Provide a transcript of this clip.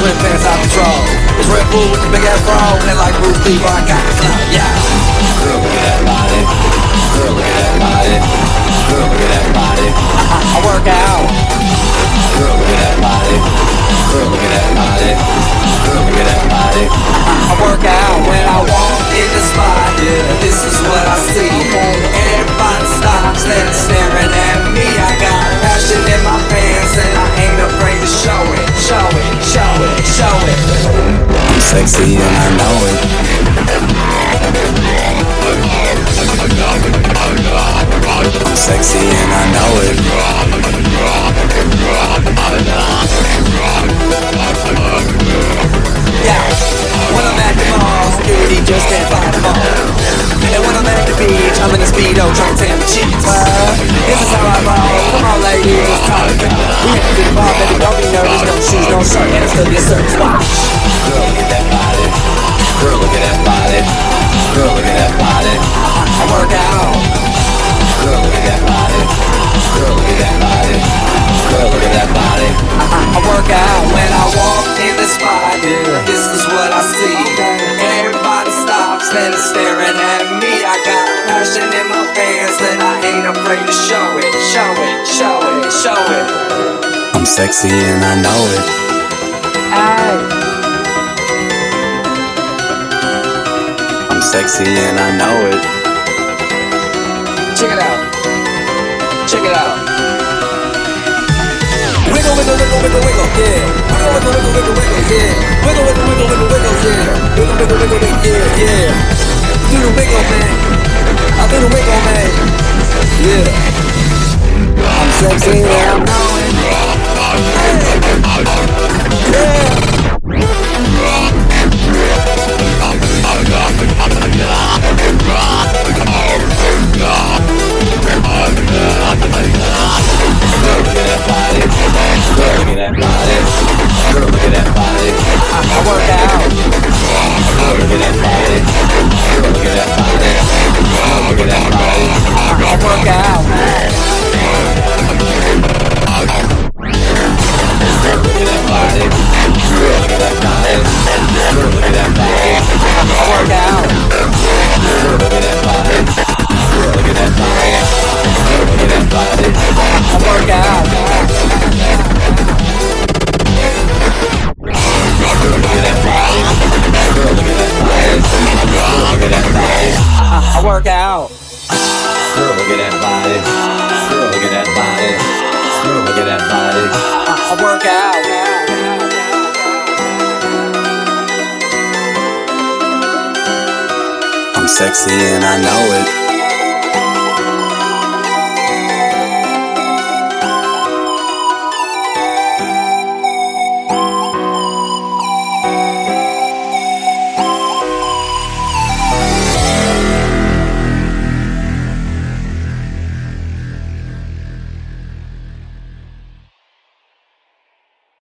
sweatpants out control. It's Red Bull with the big ass bra, and like Bruce Lee, I got the clout, yeah. Girl, look at that body. Girl, look at that body. Girl, look at that body. I work out. Girl, look at that body. Girl, look at that body. Girl, look at that body. I work out when I walk in the spot, yeah. This is what I see. Everybody stops and staring at me. I got passion in my pants and I ain't afraid to show it. Show it, show it, show it. I'm sexy and I know it. I'm sexy and I know it. Yeah, when I'm at the mall, security just can't find them all. And when I'm at the beach, I'm in a Speedo trying to tan my cheeks. This is how I roll. Come on, ladies, let's talk about it. We have to do the bar, baby, don't be nervous. No shoes, no shirt, and it's still your service. Watch. Girl, look at that body. Girl, look at that body. Girl, look at that body. I work out. Girl, look at that body. Girl, look at that body. Girl, look at that body. I work out when I walk in the spot. Yeah, this is what I see. Everybody stops and is staring at me. I got passion in my pants and I ain't afraid to show it. Show it, show it, show it. I'm sexy and I know it. I'm sexy and I know it. Check it out. Check it out. Wiggle, wiggle, wiggle, wiggle, wiggle, yeah. Wiggle, wiggle, wiggle, wiggle, wiggle, yeah. Wiggle, wiggle, wiggle, wiggle, wiggle, yeah. Wiggle, wiggle, wiggle, wiggle, yeah, yeah. Do the wiggle, man. I do the wiggle, man. Yeah. I'm sexy and I know it. Yeah. I work out. Girl, look at that body. Girl, look at that body. Girl, look at that body. I work out. Girl, look at that body. Girl, look at that body. Girl, look at that body. I work out. Girl, look at that body. Girl, look at that body. Girl, look at that body. I work out. I work out. Girl, look at that body. Girl, look at that body. Girl, look at that body. I work out. I'm sexy and I know it.